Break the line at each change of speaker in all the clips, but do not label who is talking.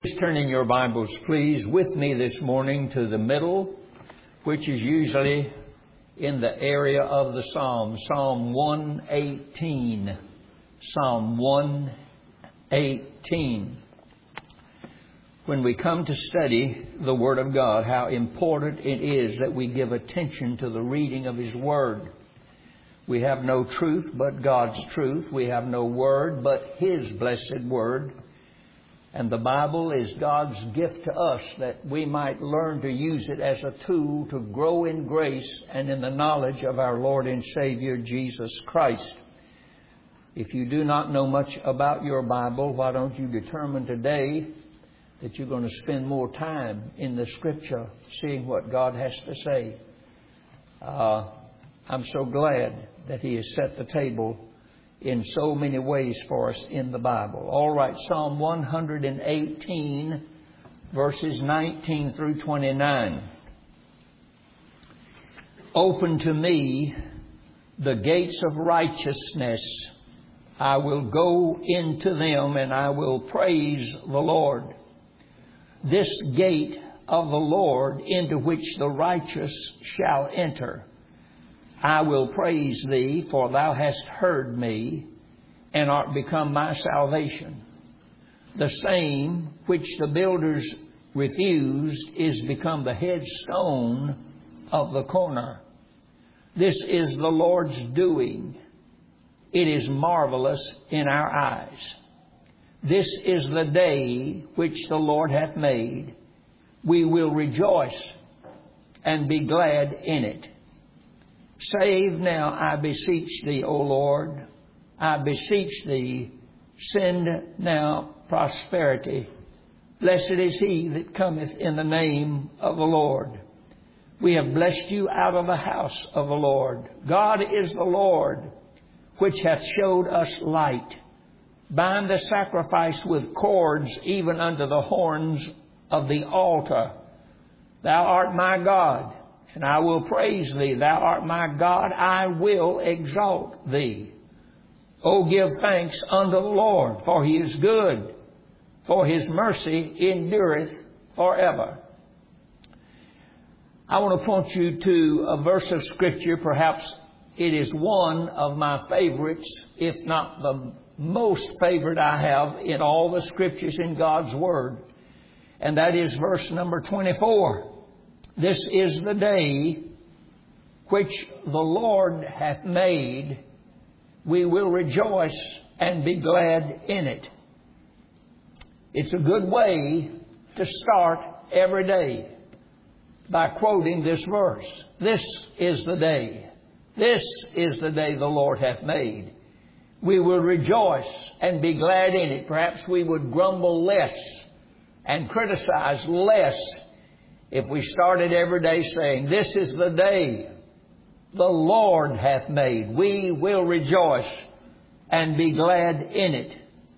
Please turn in your Bibles, please, with me this morning to the middle, which is usually in the area of the Psalms. Psalm 118. Psalm 118. When we come to study the Word of God, how important it is that we give attention to the reading of His Word. We have no truth but God's truth. We have no Word but His blessed Word. And the Bible is God's gift to us that we might learn to use it as a tool to grow in grace and in the knowledge of our Lord and Savior Jesus Christ. If you do not know much about your Bible, why don't you determine today that you're going to spend more time in the Scripture, seeing what God has to say. I'm so glad that He has set the table in so many ways for us in the Bible. All right, Psalm 118, verses 19 through 29. Open to me the gates of righteousness. I will go into them and I will praise the Lord. This gate of the Lord into which the righteous shall enter. I will praise Thee, for Thou hast heard me, and art become my salvation. The same which the builders refused is become the headstone of the corner. This is the Lord's doing. It is marvelous in our eyes. This is the day which the Lord hath made. We will rejoice and be glad in it. Save now, I beseech Thee, O Lord. I beseech Thee, send now prosperity. Blessed is he that cometh in the name of the Lord. We have blessed you out of the house of the Lord. God is the Lord, which hath showed us light. Bind the sacrifice with cords, even unto the horns of the altar. Thou art my God. And I will praise Thee. Thou art my God. I will exalt Thee. O give thanks unto the Lord, for He is good, for His mercy endureth forever. I want to point you to a verse of Scripture. Perhaps it is one of my favorites, if not the most favorite I have in all the Scriptures in God's Word. And that is verse number 24. This is the day which the Lord hath made. We will rejoice and be glad in it. It's a good way to start every day by quoting this verse. This is the day. This is the day the Lord hath made. We will rejoice and be glad in it. Perhaps we would grumble less and criticize less if we started every day saying, this is the day the Lord hath made. We will rejoice and be glad in it.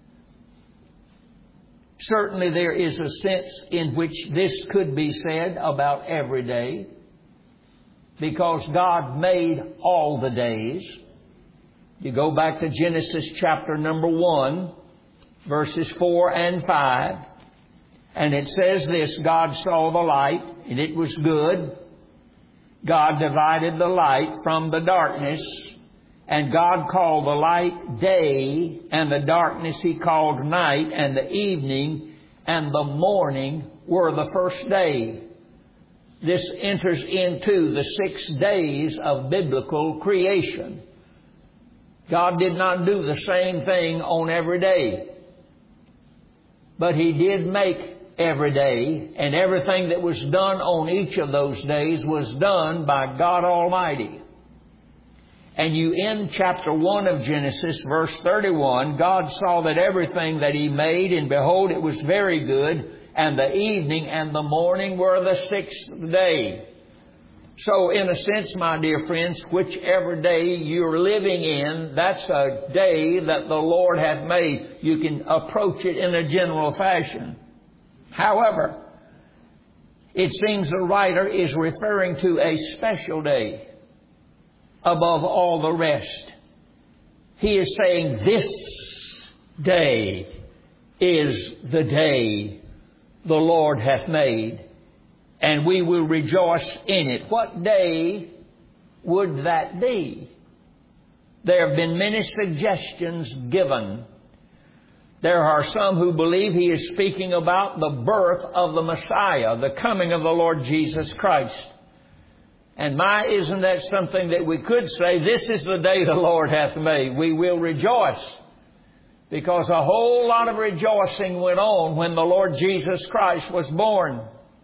Certainly there is a sense in which this could be said about every day, because God made all the days. You go back to Genesis chapter number 1, verses 4 and 5. And it says this, God saw the light, and it was good. God divided the light from the darkness, and God called the light day, and the darkness He called night, and the evening and the morning were the first day. This enters into the 6 days of biblical creation. God did not do the same thing on every day, but He did make every day, and everything that was done on each of those days was done by God Almighty. And you end chapter 1 of Genesis, verse 31, God saw that everything that He made, and behold, it was very good, and the evening and the morning were the 6th day. So in a sense, my dear friends, whichever day you're living in, that's a day that the Lord hath made. You can approach it in a general fashion. However, it seems the writer is referring to a special day above all the rest. He is saying this day is the day the Lord hath made, and we will rejoice in it. What day would that be? There have been many suggestions given. There are some who believe he is speaking about the birth of the Messiah, the coming of the Lord Jesus Christ. And isn't that something that we could say, this is the day the Lord hath made. We will rejoice. Because a whole lot of rejoicing went on when the Lord Jesus Christ was born.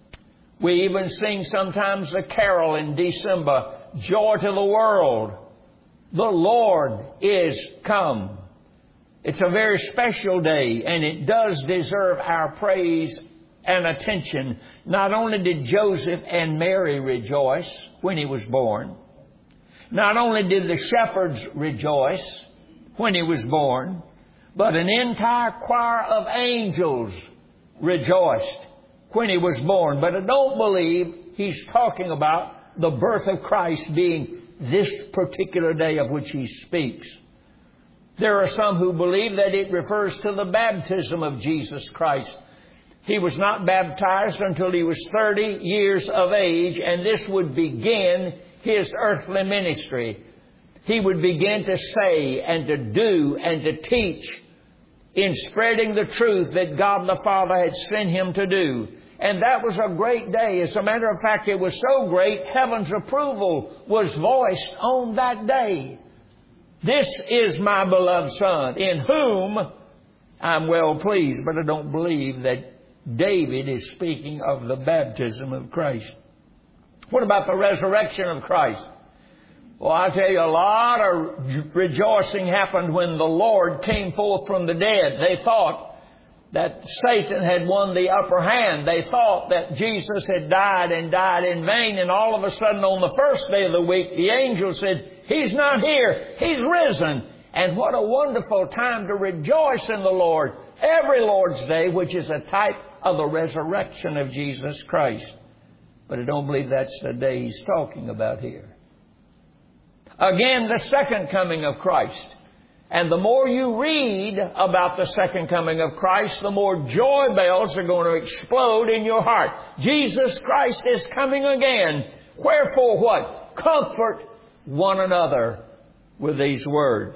We even sing sometimes a carol in December, Joy to the world, the Lord is come. It's a very special day, and it does deserve our praise and attention. Not only did Joseph and Mary rejoice when he was born, not only did the shepherds rejoice when he was born, but an entire choir of angels rejoiced when he was born. But I don't believe he's talking about the birth of Christ being this particular day of which he speaks. There are some who believe that it refers to the baptism of Jesus Christ. He was not baptized until he was 30 years of age, and this would begin his earthly ministry. He would begin to say and to do and to teach in spreading the truth that God the Father had sent him to do. And that was a great day. As a matter of fact, it was so great, heaven's approval was voiced on that day. This is my beloved Son, in whom I'm well pleased. But I don't believe that David is speaking of the baptism of Christ. What about the resurrection of Christ? Well, I tell you, a lot of rejoicing happened when the Lord came forth from the dead. They thought that Satan had won the upper hand. They thought that Jesus had died and died in vain. And all of a sudden, on the first day of the week, the angel said, He's not here. He's risen. And what a wonderful time to rejoice in the Lord. Every Lord's Day, which is a type of the resurrection of Jesus Christ. But I don't believe that's the day he's talking about here. Again, the second coming of Christ. And the more you read about the second coming of Christ, the more joy bells are going to explode in your heart. Jesus Christ is coming again. Wherefore what? Comfort one another with these words.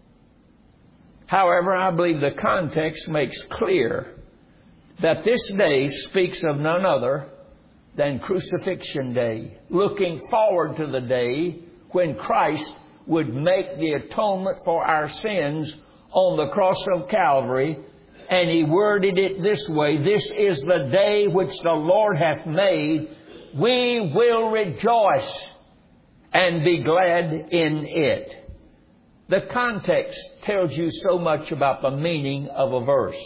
However, I believe the context makes clear that this day speaks of none other than Crucifixion Day, looking forward to the day when Christ would make the atonement for our sins on the cross of Calvary. And he worded it this way, this is the day which the Lord hath made. We will rejoice and be glad in it. The context tells you so much about the meaning of a verse.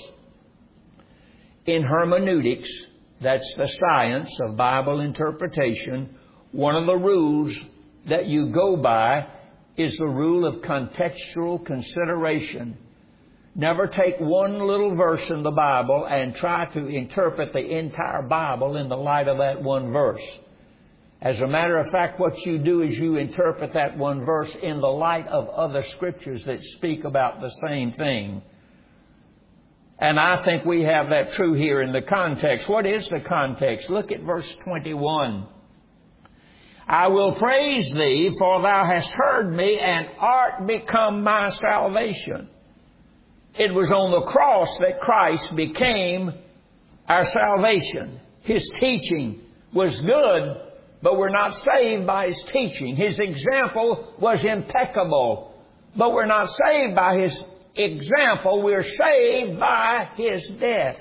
In hermeneutics, that's the science of Bible interpretation, one of the rules that you go by is the rule of contextual consideration. Never take one little verse in the Bible and try to interpret the entire Bible in the light of that one verse. As a matter of fact, what you do is you interpret that one verse in the light of other scriptures that speak about the same thing. And I think we have that true here in the context. What is the context? Look at verse 21. I will praise thee, for thou hast heard me, and art become my salvation. It was on the cross that Christ became our salvation. His teaching was good, but we're not saved by His teaching. His example was impeccable, but we're not saved by His example. We're saved by His death.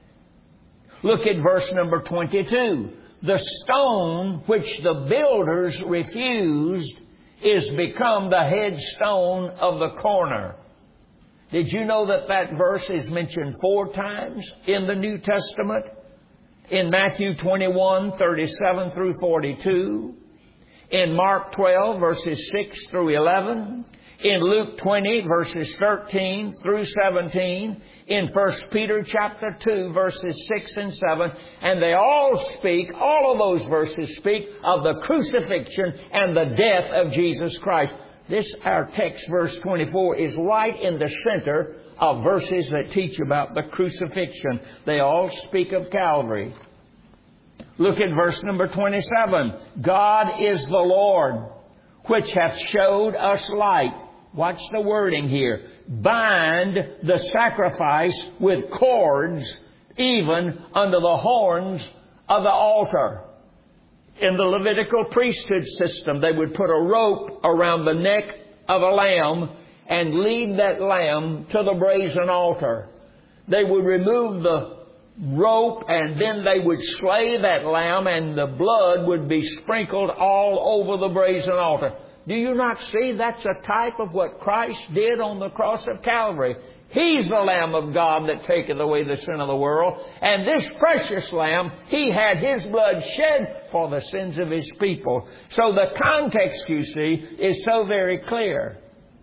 Look at verse number 22. The stone which the builders refused is become the headstone of the corner. Did you know that that verse is mentioned 4 times in the New Testament? In Matthew 21, 37 through 42. In Mark 12, verses 6 through 11. In Luke 20, verses 13 through 17. In 1 Peter chapter 2, verses 6 and 7. And they all of those verses speak of the crucifixion and the death of Jesus Christ. This, our text, verse 24, is right in the center of verses that teach about the crucifixion. They all speak of Calvary. Look at verse number 27. God is the Lord, which hath showed us light. Watch the wording here. Bind the sacrifice with cords, even under the horns of the altar. In the Levitical priesthood system, they would put a rope around the neck of a lamb and lead that lamb to the brazen altar. They would remove the rope and then they would slay that lamb and the blood would be sprinkled all over the brazen altar. Do you not see that's a type of what Christ did on the cross of Calvary? He's the Lamb of God that taketh away the sin of the world. And this precious Lamb, He had His blood shed for the sins of His people. So the context, you see, is so very clear.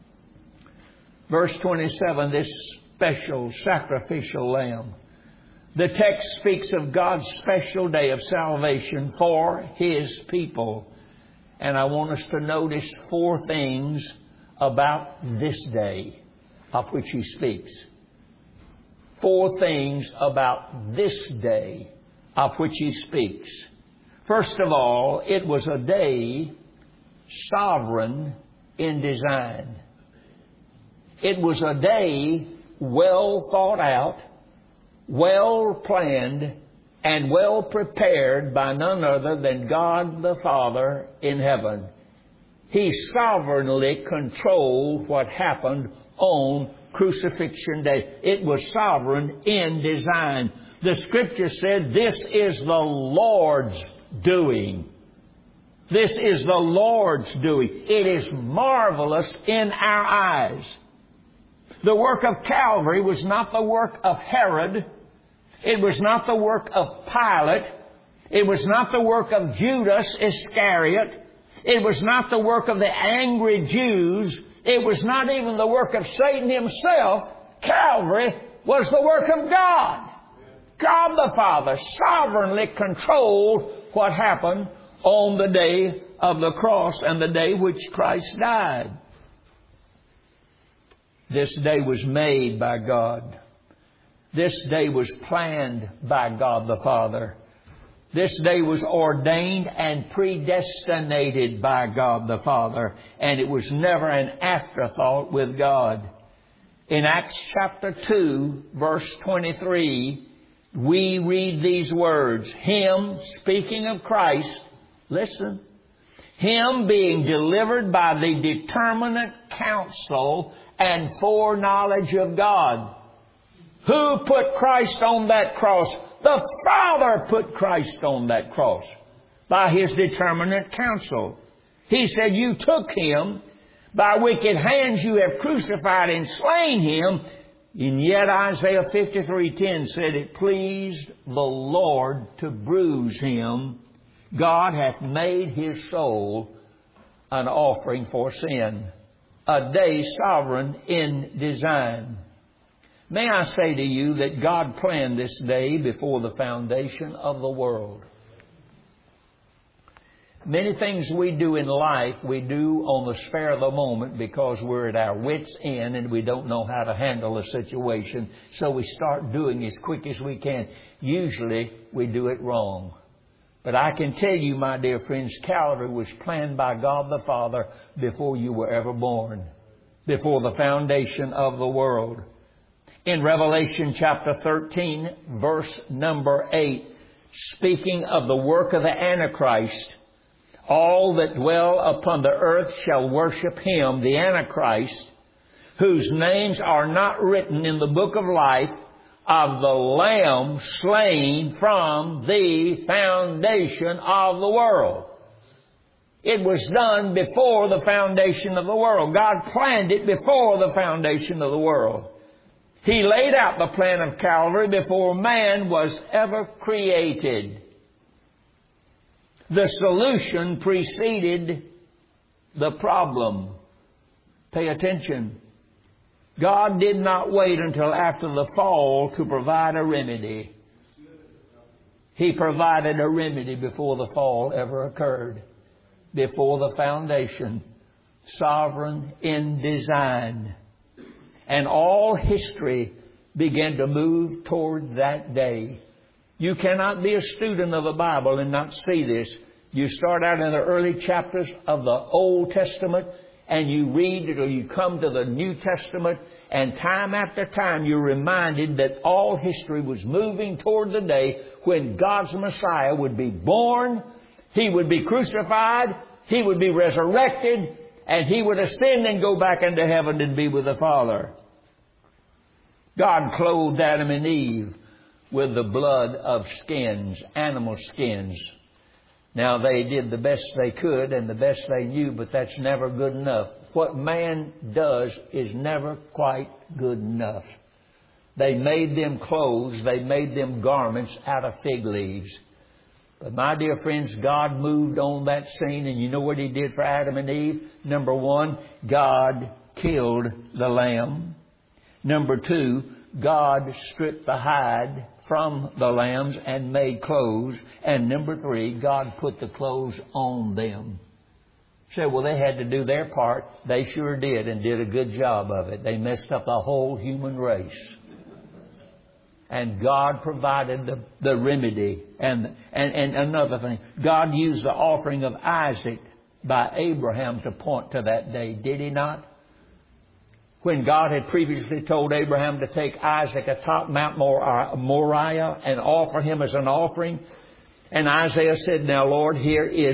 Verse 27, this special sacrificial Lamb. The text speaks of God's special day of salvation for His people. And I want us to notice 4 things about this day of which He speaks. 4 things about this day of which He speaks. First of all, it was a day sovereign in design. It was a day well thought out, well planned, and well prepared by none other than God the Father in heaven. He sovereignly controlled what happened on Crucifixion Day. It was sovereign in design. The Scripture said, this is the Lord's doing. This is the Lord's doing. It is marvelous in our eyes. The work of Calvary was not the work of Herod. It was not the work of Pilate. It was not the work of Judas Iscariot. It was not the work of the angry Jews. It was not even the work of Satan himself. Calvary was the work of God. God the Father sovereignly controlled what happened on the day of the cross and the day which Christ died. This day was made by God. This day was planned by God the Father. This day was ordained and predestinated by God the Father. And it was never an afterthought with God. In Acts chapter 2, verse 23, we read these words. Him, speaking of Christ, listen. Him being delivered by the determinate counsel and foreknowledge of God. Who put Christ on that cross? The Father put Christ on that cross by His determinate counsel. He said, you took Him, by wicked hands you have crucified and slain Him. And yet Isaiah 53:10 said, it pleased the Lord to bruise Him. God hath made His soul an offering for sin. A day sovereign in design. May I say to you that God planned this day before the foundation of the world. Many things we do in life, we do on the spur of the moment because we're at our wits' end and we don't know how to handle a situation. So we start doing as quick as we can. Usually we do it wrong. But I can tell you, my dear friends, Calvary was planned by God the Father before you were ever born. Before the foundation of the world. In Revelation chapter 13, verse number 8, speaking of the work of the Antichrist, all that dwell upon the earth shall worship him, the Antichrist, whose names are not written in the book of life of the Lamb slain from the foundation of the world. It was done before the foundation of the world. God planned it before the foundation of the world. He laid out the plan of Calvary before man was ever created. The solution preceded the problem. Pay attention. God did not wait until after the fall to provide a remedy. He provided a remedy before the fall ever occurred. Before the foundation. Sovereign in design. And all history began to move toward that day. You cannot be a student of the Bible and not see this. You start out in the early chapters of the Old Testament and you read it, or you come to the New Testament, and time after time you're reminded that all history was moving toward the day when God's Messiah would be born, He would be crucified, He would be resurrected, and He would ascend and go back into heaven and be with the Father. God clothed Adam and Eve with the blood of skins, animal skins. Now, they did the best they could and the best they knew, but that's never good enough. What man does is never quite good enough. They made them clothes, they made them garments out of fig leaves. But my dear friends, God moved on that scene, and you know what He did for Adam and Eve? Number one, God killed the lamb. Number two, God stripped the hide from the lambs and made clothes. And number three, God put the clothes on them. Say, well, they had to do their part. They sure did, and did a good job of it. They messed up the whole human race. And God provided the remedy. And another thing, God used the offering of Isaac by Abraham to point to that day. Did He not? When God had previously told Abraham to take Isaac atop Mount Moriah and offer him as an offering. And Isaiah said, now, Lord, here is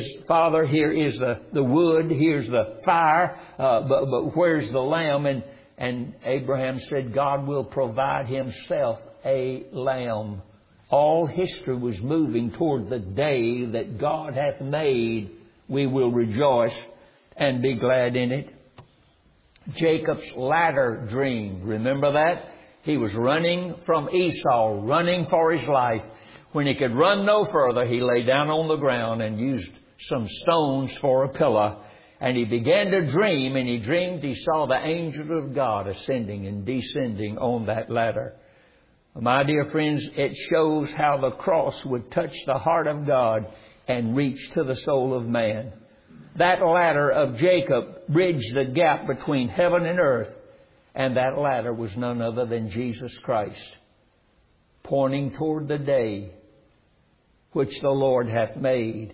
the wood, here's the fire, but where's the lamb? And Abraham said, God will provide Himself a lamb. All history was moving toward the day that God hath made. We will rejoice and be glad in it. Jacob's ladder dream. Remember that? He was running from Esau, running for his life. When he could run no further, he lay down on the ground and used some stones for a pillow. And he began to dream, and he dreamed he saw the angels of God ascending and descending on that ladder. My dear friends, it shows how the cross would touch the heart of God and reach to the soul of man. That ladder of Jacob bridged the gap between heaven and earth, and that ladder was none other than Jesus Christ, pointing toward the day which the Lord hath made.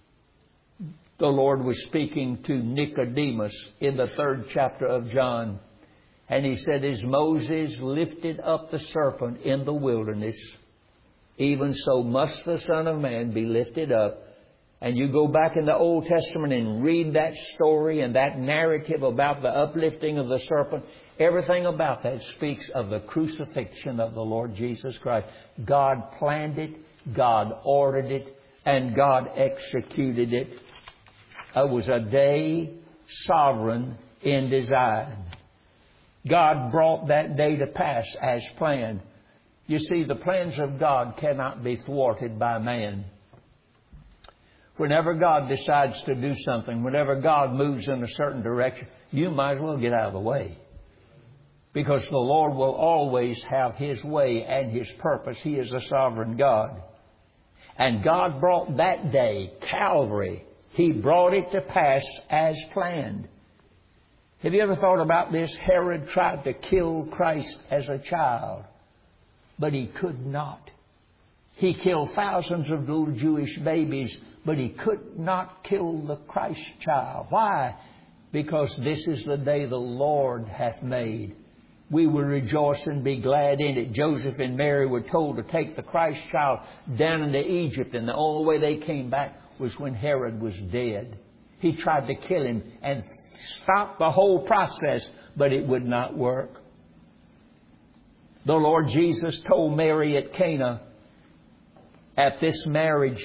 The Lord was speaking to Nicodemus in the 3rd chapter of John, and He said, as Moses lifted up the serpent in the wilderness, even so must the Son of Man be lifted up. And you go back in the Old Testament and read that story and that narrative about the uplifting of the serpent. Everything about that speaks of the crucifixion of the Lord Jesus Christ. God planned it, God ordered it, and God executed it. It was a day sovereign in design. God brought that day to pass as planned. You see, the plans of God cannot be thwarted by man. Whenever God decides to do something, whenever God moves in a certain direction, you might as well get out of the way. Because the Lord will always have His way and His purpose. He is a sovereign God. And God brought that day, Calvary, He brought it to pass as planned. Have you ever thought about this? Herod tried to kill Christ as a child, but he could not. He killed thousands of little Jewish babies, but he could not kill the Christ child. Why? Because this is the day the Lord hath made. We will rejoice and be glad in it. Joseph and Mary were told to take the Christ child down into Egypt, and the only way they came back was when Herod was dead. He tried to kill him and stop the whole process, but it would not work. The Lord Jesus told Mary at Cana, at this marriage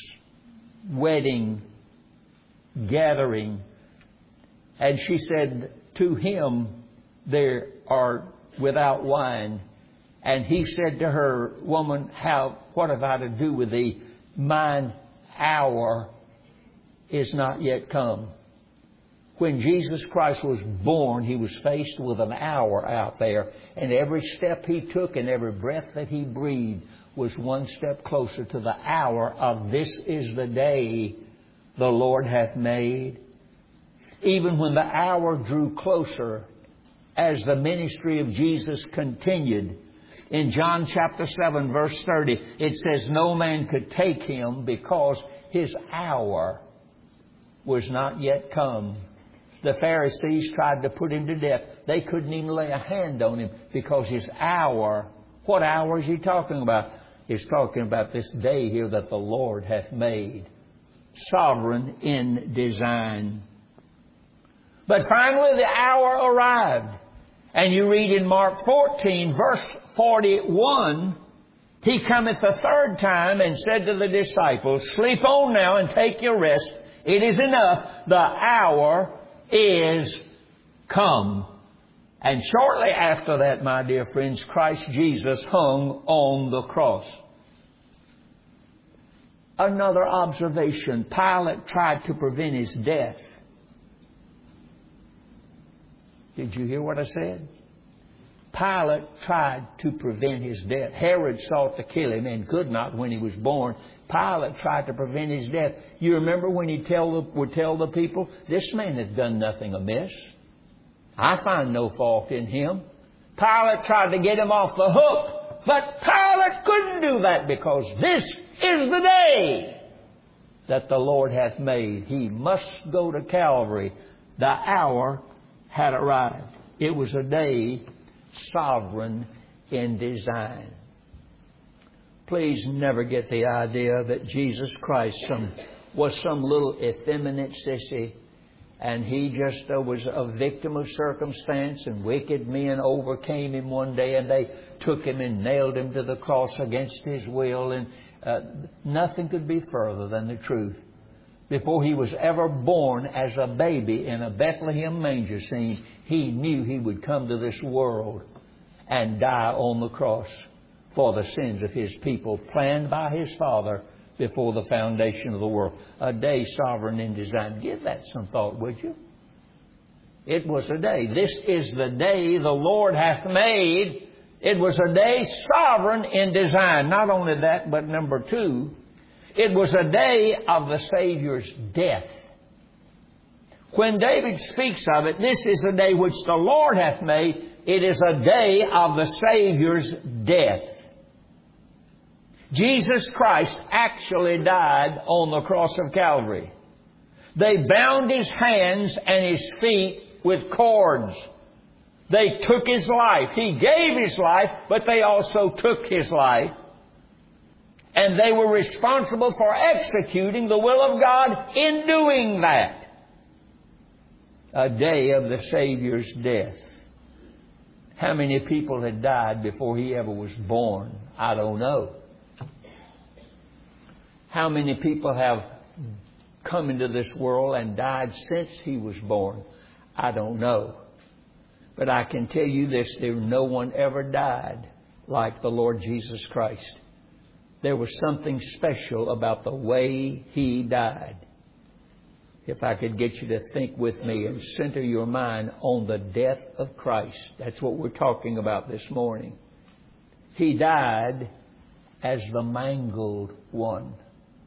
wedding gathering, and she said to him, they are without wine. And he said to her, woman, what have I to do with thee? Mine hour is not yet come. When Jesus Christ was born, He was faced with an hour out there. And every step He took and every breath that He breathed was one step closer to the hour of this is the day the Lord hath made. Even when the hour drew closer as the ministry of Jesus continued. In John chapter 7, verse 30, it says, no man could take Him because His hour was not yet come. The Pharisees tried to put Him to death. They couldn't even lay a hand on Him because His hour, what hour is He talking about? He's talking about this day here that the Lord hath made. Sovereign in design. But finally the hour arrived. And you read in Mark 14, verse 41, He cometh the third time and said to the disciples, sleep on now and take your rest. It is enough. The hour is come. And shortly after that, my dear friends, Christ Jesus hung on the cross. Another observation. Pilate tried to prevent His death. Did you hear what I said? Pilate tried to prevent His death. Herod sought to kill Him and could not when He was born. Pilate tried to prevent His death. You remember when he would tell the people, this man has done nothing amiss. I find no fault in him. Pilate tried to get Him off the hook. But Pilate couldn't do that because this is the day that the Lord hath made. He must go to Calvary. The hour had arrived. It was a day sovereign in design. Please never get the idea that Jesus Christ was some little effeminate sissy and He just was a victim of circumstance and wicked men overcame Him one day and they took Him and nailed Him to the cross against His will, and nothing could be further than the truth. Before He was ever born as a baby in a Bethlehem manger scene, He knew He would come to this world and die on the cross for the sins of His people, planned by His Father before the foundation of the world. A day sovereign in design. Give that some thought, would you? It was a day. This is the day the Lord hath made. It was a day sovereign in design. Not only that, but number two, it was a day of the Savior's death. When David speaks of it, this is the day which the Lord hath made. It is a day of the Savior's death. Jesus Christ actually died on the cross of Calvary. They bound His hands and His feet with cords. They took His life. He gave His life, but they also took His life. And they were responsible for executing the will of God in doing that. A day of the Savior's death. How many people had died before He ever was born? I don't know. How many people have come into this world and died since He was born? I don't know. But I can tell you this, no one ever died like the Lord Jesus Christ. There was something special about the way He died. If I could get you to think with me and center your mind on the death of Christ. That's what we're talking about this morning. He died as the mangled one.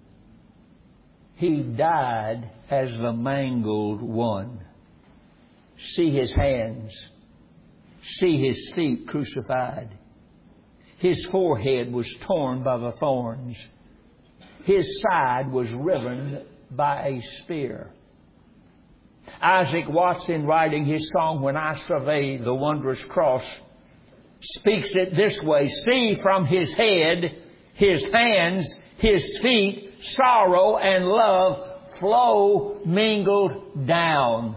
He died as the mangled one. See His hands. See His feet crucified. His forehead was torn by the thorns. His side was riven by a spear. Isaac Watts, in writing his song, When I Survey the Wondrous Cross, speaks it this way: see from His head, His hands, His feet, sorrow and love flow mingled down.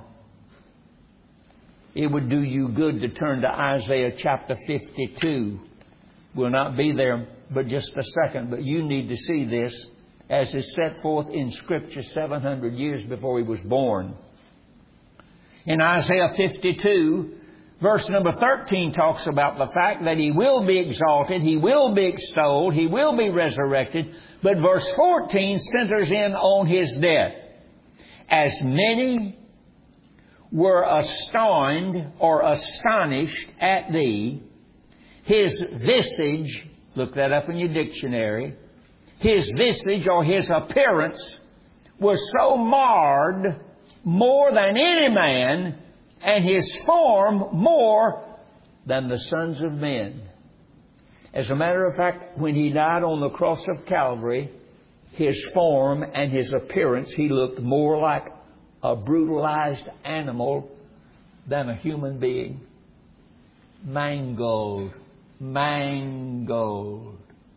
It would do you good to turn to Isaiah chapter 52. We'll not be there but just a second, but you need to see this as is set forth in Scripture 700 years before He was born. In Isaiah 52, verse number 13 talks about the fact that He will be exalted, He will be extolled, He will be resurrected. But verse 14 centers in on His death. As many were astonished or astonished at Thee, His visage, look that up in your dictionary, His visage or His appearance was so marred more than any man and His form more than the sons of men. As a matter of fact, when He died on the cross of Calvary, His form and His appearance, He looked more like a brutalized animal than a human being. Mangled. Mangled.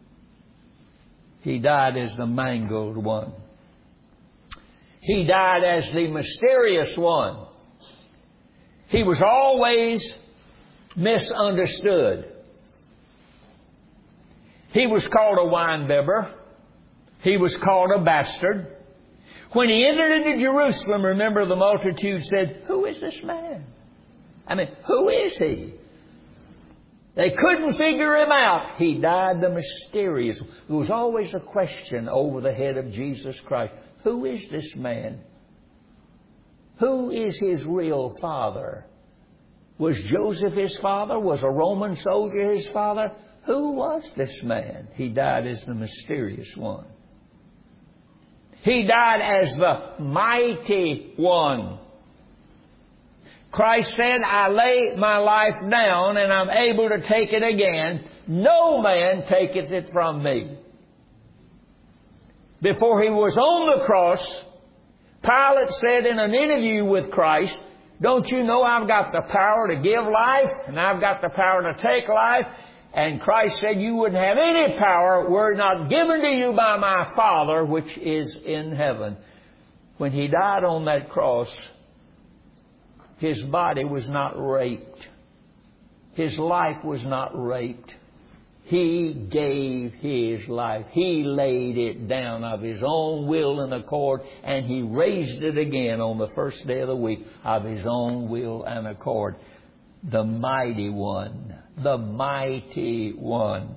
He died as the mangled one. He died as the mysterious one. He was always misunderstood. He was called a winebibber. He was called a bastard. When He entered into Jerusalem, remember the multitude said, "Who is this man? I mean, who is He?" They couldn't figure Him out. He died the mysterious. There was always a question over the head of Jesus Christ. Who is this man? Who is His real father? Was Joseph His father? Was a Roman soldier His father? Who was this man? He died as the mysterious one. He died as the mighty one. Christ said, "I lay my life down and I'm able to take it again. No man taketh it from me." Before He was on the cross, Pilate said in an interview with Christ, "Don't you know I've got the power to give life and I've got the power to take life?" And Christ said, "You wouldn't have any power were it not given to you by my Father which is in heaven." When He died on that cross, His body was not raped. His life was not raped. He gave His life. He laid it down of His own will and accord, and He raised it again on the first day of the week of His own will and accord. The mighty one. The mighty one.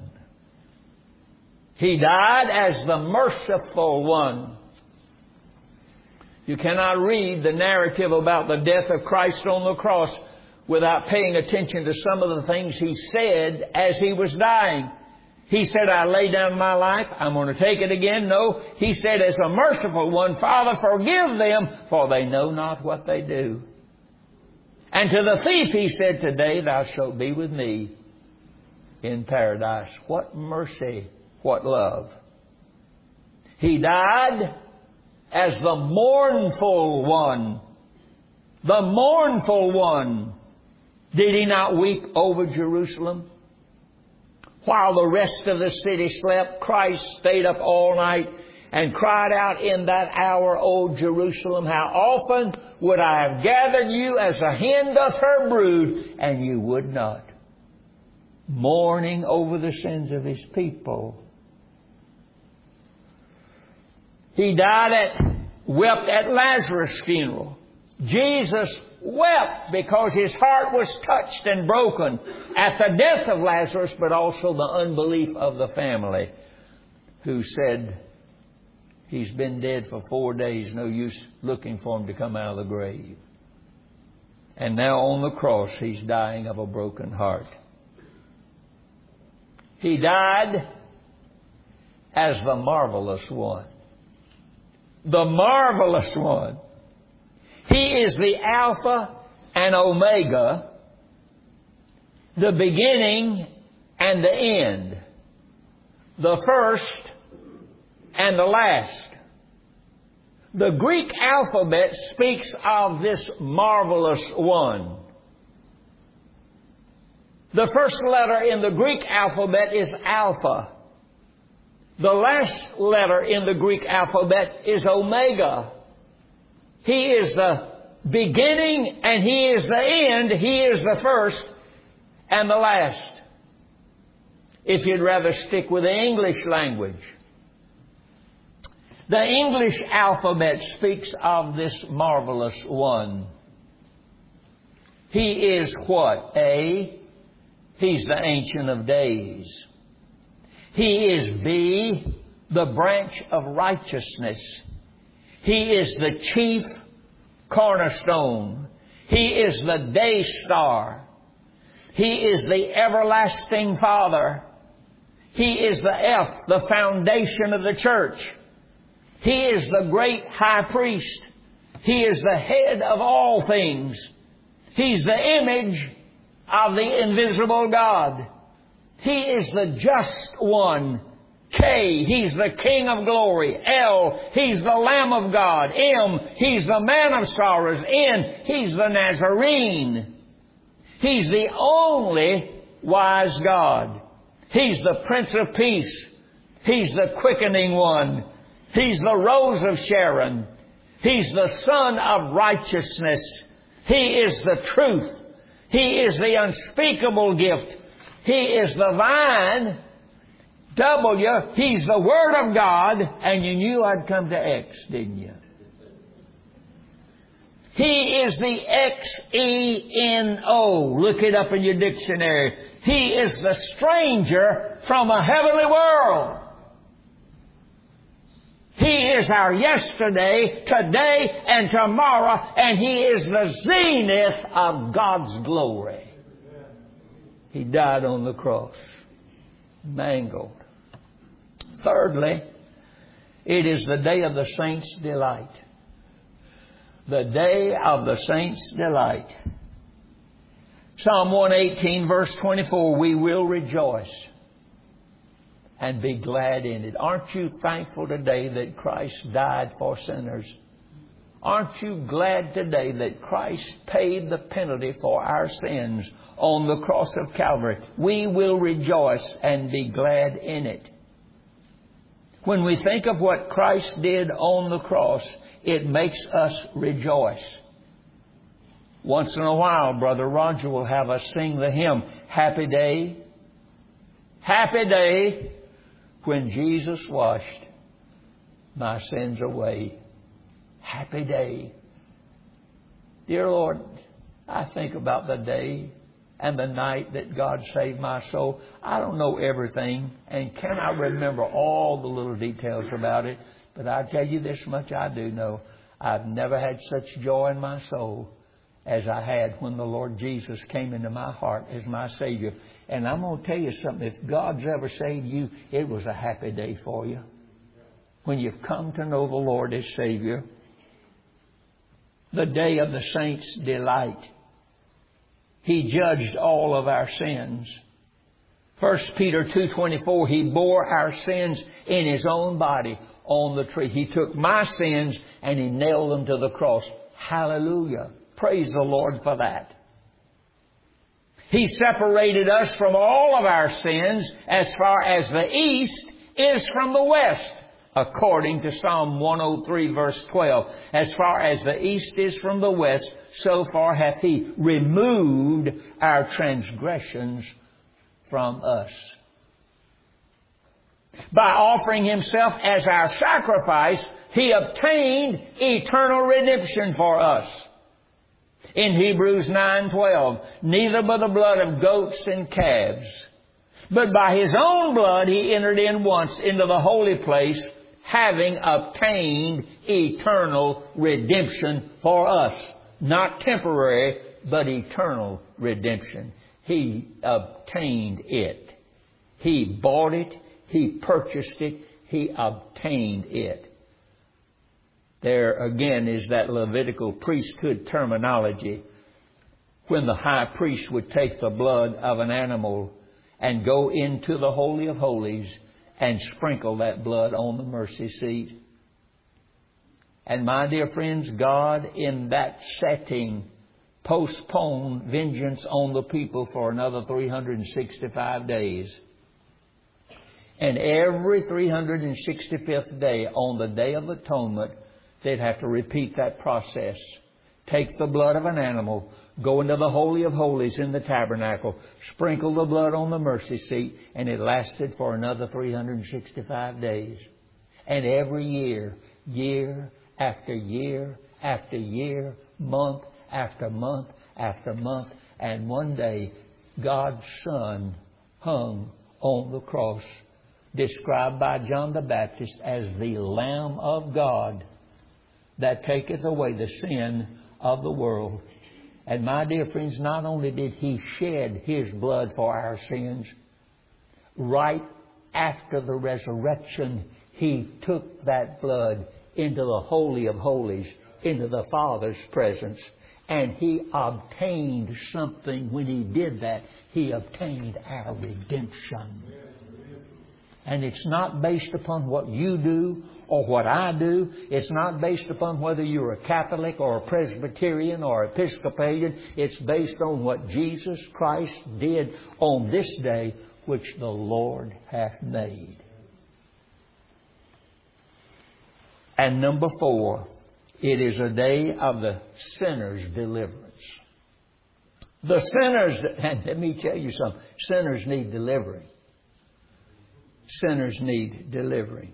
He died as the merciful one. You cannot read the narrative about the death of Christ on the cross without paying attention to some of the things He said as He was dying. He said, "I lay down my life. I'm going to take it again." No, He said as a merciful one, "Father, forgive them, for they know not what they do." And to the thief He said, "Today thou shalt be with me in paradise." What mercy, what love. He died as the mournful one. The mournful one. Did He not weep over Jerusalem? While the rest of the city slept, Christ stayed up all night and cried out in that hour, "O Jerusalem, how often would I have gathered you as a hen doth her brood, and you would not." Mourning over the sins of His people. He wept at Lazarus' funeral. Jesus wept because His heart was touched and broken at the death of Lazarus, but also the unbelief of the family who said, "He's been dead for 4 days, no use looking for Him to come out of the grave." And now on the cross He's dying of a broken heart. He died as the marvelous one. The marvelous one. He is the Alpha and Omega, the beginning and the end, the first and the last. The Greek alphabet speaks of this marvelous one. The first letter in the Greek alphabet is Alpha. The last letter in the Greek alphabet is Omega. He is the beginning and He is the end. He is the first and the last. If you'd rather stick with the English language. The English alphabet speaks of this marvelous one. He is what? A, He's the Ancient of Days. He is B, the branch of righteousness. He is the chief cornerstone. He is the day star. He is the everlasting Father. He is the F, the foundation of the church. He is the great high priest. He is the head of all things. He's the image of the invisible God. He is the just one. K, He's the King of glory. L, He's the Lamb of God. M, He's the Man of sorrows. N, He's the Nazarene. He's the only wise God. He's the Prince of Peace. He's the quickening one. He's the Rose of Sharon. He's the Son of righteousness. He is the truth. He is the unspeakable gift. He is the vine. W, He's the Word of God. And you knew I'd come to X, didn't you? He is the X-E-N-O. Look it up in your dictionary. He is the stranger from a heavenly world. He is our yesterday, today, and tomorrow, and He is the zenith of God's glory. He died on the cross, mangled. Thirdly, it is the day of the saints' delight. The day of the saints' delight. Psalm 118, verse 24, we will rejoice and be glad in it. Aren't you thankful today that Christ died for sinners? Aren't you glad today that Christ paid the penalty for our sins on the cross of Calvary? We will rejoice and be glad in it. When we think of what Christ did on the cross, it makes us rejoice. Once in a while, Brother Roger will have us sing the hymn, Happy Day, Happy Day, when Jesus washed my sins away. Happy day. Dear Lord, I think about the day and the night that God saved my soul. I don't know everything and cannot remember all the little details about it, but I tell you this much I do know. I've never had such joy in my soul as I had when the Lord Jesus came into my heart as my Savior. And I'm going to tell you something. If God's ever saved you, it was a happy day for you. When you've come to know the Lord as Savior. The day of the saints' delight. He judged all of our sins. 1 Peter 2:24, He bore our sins in His own body on the tree. He took my sins and He nailed them to the cross. Hallelujah. Praise the Lord for that. He separated us from all of our sins as far as the east is from the west. According to Psalm 103 verse 12. As far as the east is from the west, so far hath He removed our transgressions from us. By offering Himself as our sacrifice, He obtained eternal redemption for us. In Hebrews 9:12, neither by the blood of goats and calves, but by His own blood He entered in once into the holy place, having obtained eternal redemption for us. Not temporary, but eternal redemption. He obtained it. He bought it. He purchased it. He obtained it. There again is that Levitical priesthood terminology. When the high priest would take the blood of an animal and go into the Holy of Holies and sprinkle that blood on the mercy seat. And my dear friends, God in that setting postponed vengeance on the people for another 365 days. And every 365th day, on the Day of Atonement, they'd have to repeat that process. Take the blood of an animal, go into the Holy of Holies in the tabernacle, sprinkle the blood on the mercy seat, and it lasted for another 365 days. And every year, year after year after year, month after month after month, and one day, God's Son hung on the cross, described by John the Baptist as the Lamb of God that taketh away the sin of the world. And my dear friends, not only did He shed His blood for our sins, right after the resurrection, He took that blood into the Holy of Holies, into the Father's presence, And He obtained something when He did that. He obtained our redemption. And it's not based upon what you do or what I do. It's not based upon whether you're a Catholic or a Presbyterian or Episcopalian. It's based on what Jesus Christ did on this day, which the Lord hath made. And number 4, it is a day of the sinner's deliverance. The sinners, and let me tell you something, sinners need delivering. Sinners need delivering.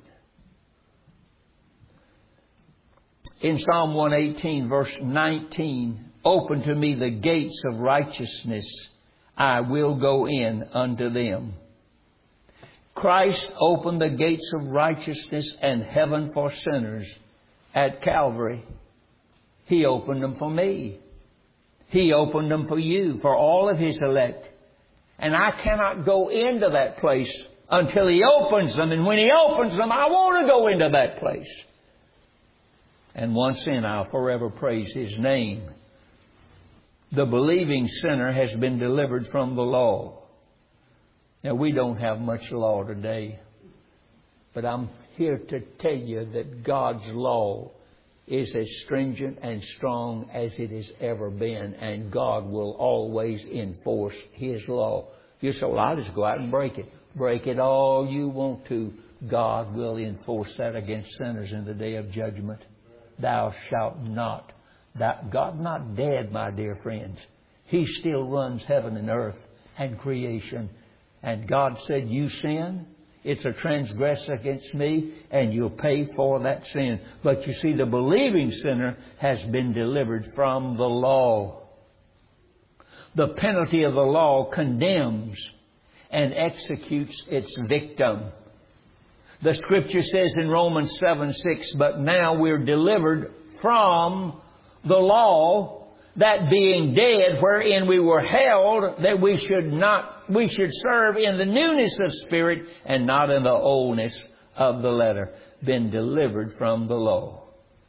In Psalm 118, verse 19, open to me the gates of righteousness, I will go in unto them. Christ opened the gates of righteousness and heaven for sinners at Calvary. He opened them for me. He opened them for you, for all of His elect. And I cannot go into that place until He opens them. And when He opens them, I want to go into that place. And once in, I'll forever praise His name. The believing sinner has been delivered from the law. Now, we don't have much law today. But I'm here to tell you that God's law is as stringent and strong as it has ever been. And God will always enforce His law. You say, well, I'll just go out and break it. Break it all you want to. God will enforce that against sinners in the day of judgment. Thou shalt not. God's not dead, my dear friends. He still runs heaven and earth and creation. And God said, you sin, it's a transgress against me, and you'll pay for that sin. But you see, the believing sinner has been delivered from the law. The penalty of the law condemns and executes its victim. The Scripture says in Romans 7:6, but now we're delivered from the law, that being dead wherein we were held, that we should serve in the newness of spirit and not in the oldness of the letter. Been delivered from the law.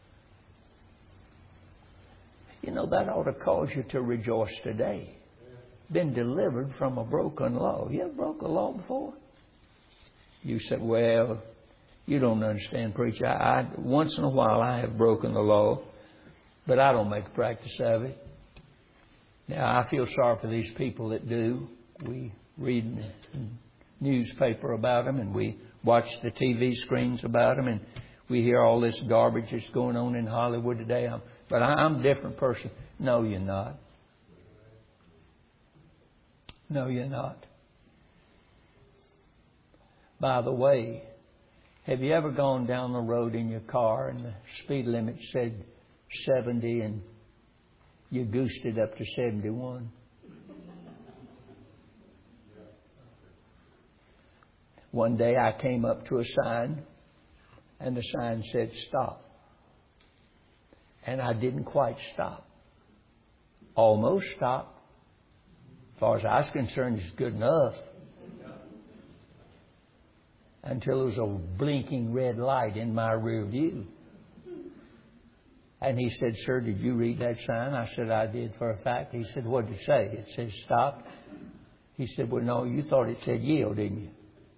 You know, that ought to cause you to rejoice today. Been delivered from a broken law. You ever broke a law before? You said, well, you don't understand, preacher. Once in a while I have broken the law, but I don't make a practice of it. Now, I feel sorry for these people that do. We read the newspaper about them, and we watch the TV screens about them, and we hear all this garbage that's going on in Hollywood today. But I'm a different person. No, you're not. No, you're not. By the way, have you ever gone down the road in your car and the speed limit said 70 and you goosed it up to 71? One day I came up to a sign and the sign said stop. And I didn't quite stop. Almost stopped. As far as I was concerned, it's good enough. Until there was a blinking red light in my rear view. And he said, sir, did you read that sign? I said, I did for a fact. He said, what did it say? It said stop. He said, well, no, you thought it said yield, didn't you?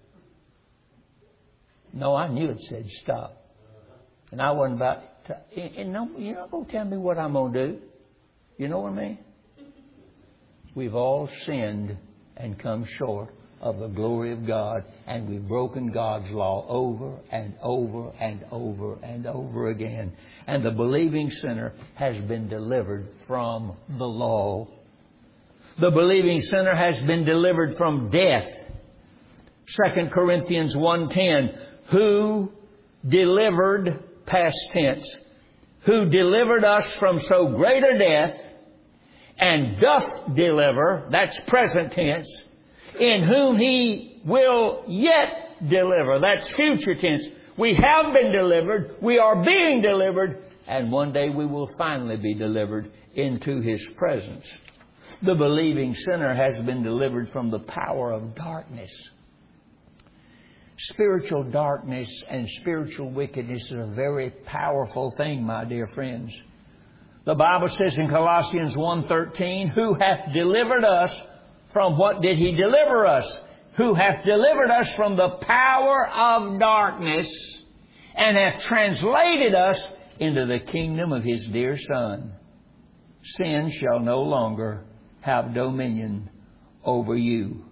No, I knew it said stop. And I wasn't about to, you're not going to tell me what I'm going to do. You know what I mean? We've all sinned and come short of the glory of God, and we've broken God's law over and over and over and over again. And the believing sinner has been delivered from the law. The believing sinner has been delivered from death. 2 Corinthians 1:10, who delivered, past tense, who delivered us from so great a death, and doth deliver, that's present tense, in whom He will yet deliver. That's future tense. We have been delivered. We are being delivered. And one day we will finally be delivered into His presence. The believing sinner has been delivered from the power of darkness. Spiritual darkness and spiritual wickedness is a very powerful thing, my dear friends. The Bible says in Colossians 1:13, who hath delivered us from what did He deliver us? Who hath delivered us from the power of darkness and hath translated us into the kingdom of His dear Son. Sin shall no longer have dominion over you.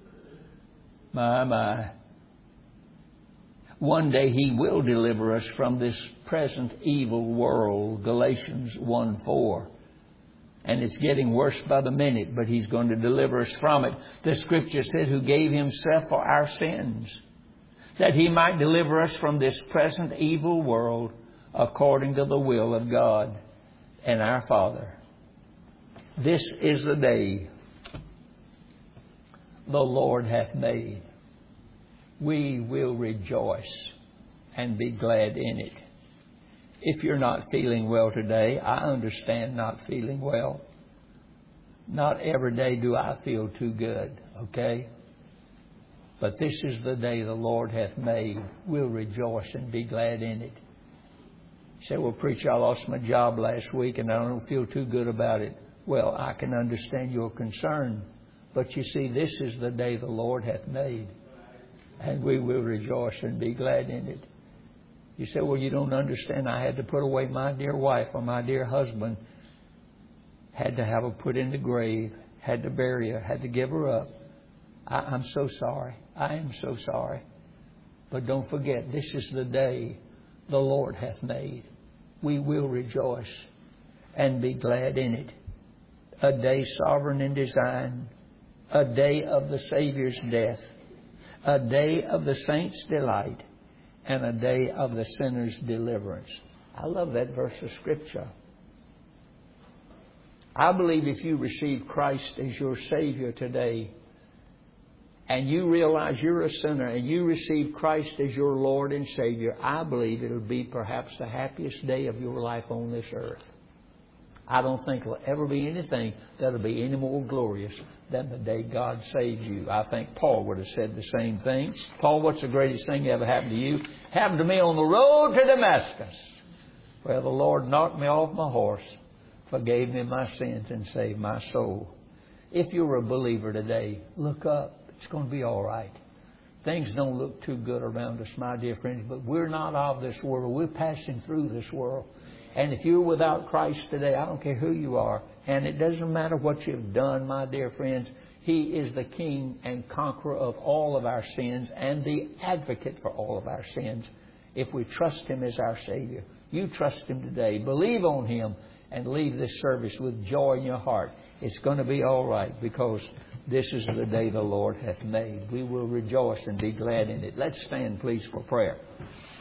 My. One day He will deliver us from this present evil world, Galatians 1:4. And it's getting worse by the minute, but He's going to deliver us from it. The Scripture says, who gave Himself for our sins, that He might deliver us from this present evil world according to the will of God and our Father. This is the day the Lord hath made. We will rejoice and be glad in it. If you're not feeling well today, I understand not feeling well. Not every day do I feel too good, okay? But this is the day the Lord hath made. We'll rejoice and be glad in it. You say, well, preacher, I lost my job last week and I don't feel too good about it. Well, I can understand your concern. But you see, this is the day the Lord hath made. And we will rejoice and be glad in it. You say, well, you don't understand. I had to put away my dear wife or my dear husband. Had to have her put in the grave. Had to bury her. Had to give her up. I'm so sorry. I am so sorry. But don't forget, this is the day the Lord hath made. We will rejoice and be glad in it. A day sovereign in design. A day of the Savior's death. A day of the saints' delight. And a day of the sinner's deliverance. I love that verse of Scripture. I believe if you receive Christ as your Savior today, and you realize you're a sinner, and you receive Christ as your Lord and Savior, I believe it'll be perhaps the happiest day of your life on this earth. I don't think there'll ever be anything that'll be any more glorious than the day God saves you. I think Paul would have said the same thing. Paul, what's the greatest thing that ever happened to you? Happened to me on the road to Damascus, where the Lord knocked me off my horse, forgave me my sins, and saved my soul. If you're a believer today, look up. It's going to be all right. Things don't look too good around us, my dear friends, but we're not of this world. We're passing through this world. And if you're without Christ today, I don't care who you are, and it doesn't matter what you've done, my dear friends, He is the King and conqueror of all of our sins and the advocate for all of our sins if we trust Him as our Savior. You trust Him today. Believe on Him and leave this service with joy in your heart. It's going to be all right because this is the day the Lord hath made. We will rejoice and be glad in it. Let's stand, please, for prayer.